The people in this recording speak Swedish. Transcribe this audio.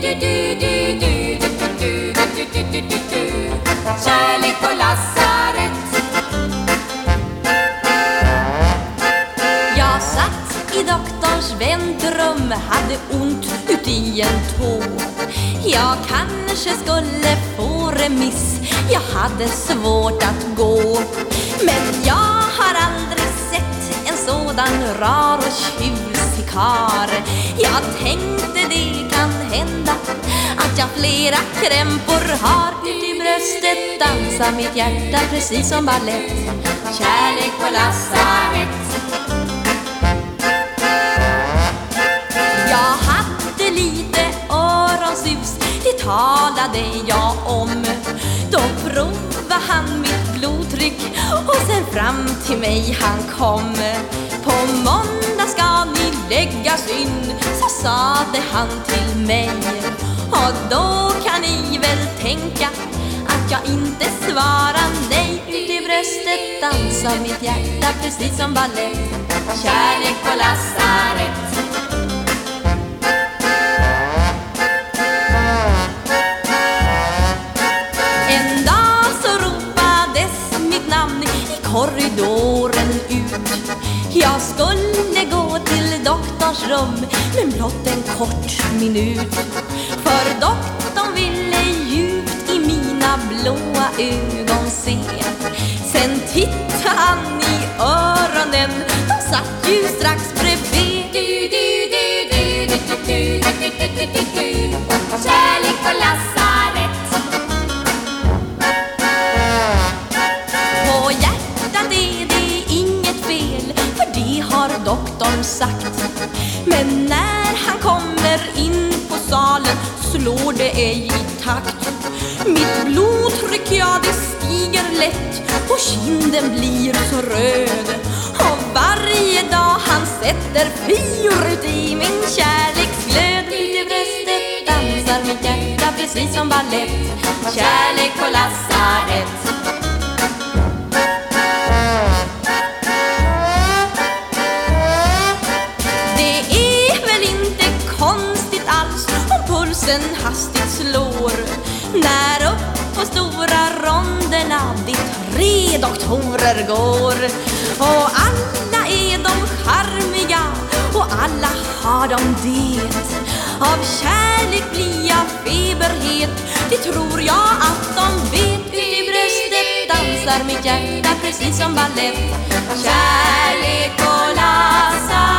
Kärlek på lasarett. Jag satt i doktorns väntrum, hade ont uti en tå. Jag kanske skulle få remiss, jag hade svårt att gå. Men jag har aldrig sett en sådan rar och tjusig kar. Jag tänkte det kan hända att jag flera krämpor har. Ut i bröstet dansar mitt hjärta precis som ballett. Kärlek på lasarett. Jag hade lite öronsus, det talade jag om. Då provade han mitt blodtryck och sen fram till mig han kom. På måndag ska ni läggas in, så sade han till mig. Och då kan ni väl tänka att jag inte svarar nej. Ut i bröstet dansar mitt hjärta precis som ballett. Kärlek på lasarett. En dag så ropades mitt namn i korridoren ut. Jag skulle gå till doktorns rum, men blott en kort minut. För doktorn ville djupt i mina blåa ögon se. Sen tittade han i öronen, de satt ju strax bredvid. Kärlek på lasarett. På hjärtat är det inget fel, för det har doktorn sagt. Men när han kommer in på salen slår det ej i takt. Mitt blodtryck, ja, det stiger lätt och kinden blir så röd. Och varje dag han sätter fyr ut i min kärleksglöd. Ut i bröstet dansar mitt hjärta precis som ballett. Kärlek på lasarett. Pulsen hastigt slår när upp på stora ronderna de 3 doktorer går. Och alla är de charmiga och alla har de det. Av kärlek blir jag feberhet, det tror jag att de vet. Ut i bröstet dansar mitt hjärta precis som ballett. Kärlek på lasarett.